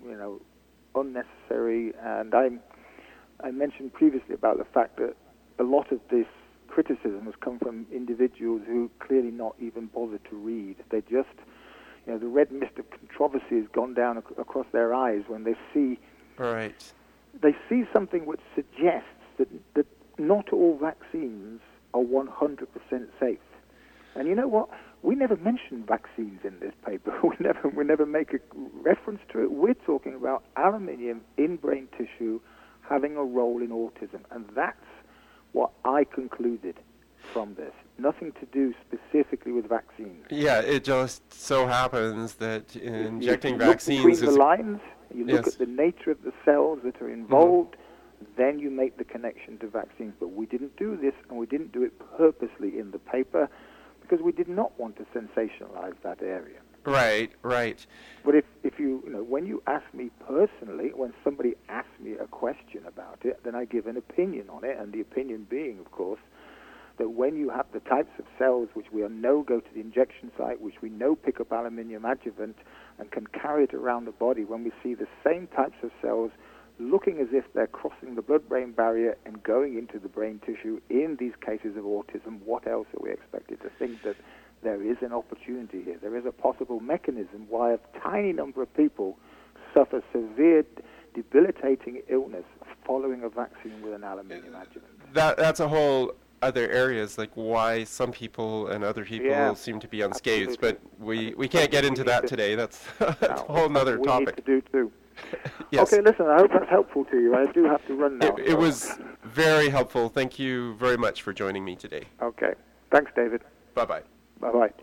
unnecessary. And I mentioned previously about the fact that a lot of this criticism has come from individuals who clearly not even bothered to read. They just, the red mist of controversy has gone down across their eyes when they see. Right. They see something which suggests that not all vaccines are 100% safe. And you know what? We never mention vaccines in this paper. We never make a reference to it. We're talking about aluminium in brain tissue having a role in autism. And that's what I concluded from this. Nothing to do specifically with vaccines. Yeah, it just so happens that injecting vaccines vaccines between the lines. You look at the nature of the cells that are involved, then you make the connection to vaccines. But we didn't do this, and we didn't do it purposely in the paper because we did not want to sensationalize that area. Right. But if you, when you ask me personally, when somebody asks me a question about it, then I give an opinion on it, and the opinion being, of course, that when you have the types of cells which we know go to the injection site, which we know pick up aluminium adjuvant and can carry it around the body, when we see the same types of cells looking as if they're crossing the blood-brain barrier and going into the brain tissue in these cases of autism, what else are we expected to think that there is an opportunity here? There is a possible mechanism why a tiny number of people suffer severe, debilitating illness following a vaccine with an aluminium adjuvant. That's a whole other areas, like why some people and other people seem to be unscathed, but we can't get into that today. That's a whole other topic. We need to do too. Yes. Okay, listen, I hope that's helpful to you. I do have to run now. It was very helpful. Thank you very much for joining me today. Okay. Thanks, David. Bye-bye. Bye-bye.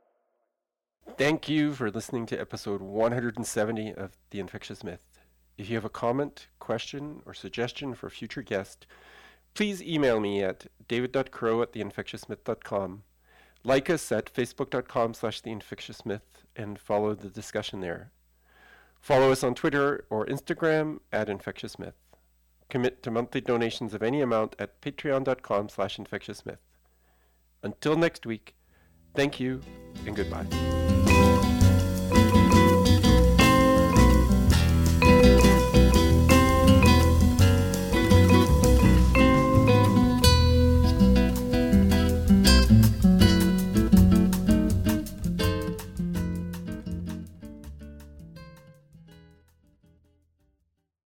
Thank you for listening to episode 170 of The Infectious Myth. If you have a comment, question, or suggestion for a future guest, please email me at david.crow@theinfectiousmyth.com. Like us at facebook.com/theinfectiousmyth and follow the discussion there. Follow us on Twitter or Instagram at InfectiousMyth. Commit to monthly donations of any amount at patreon.com/infectiousmyth. Until next week, thank you and goodbye.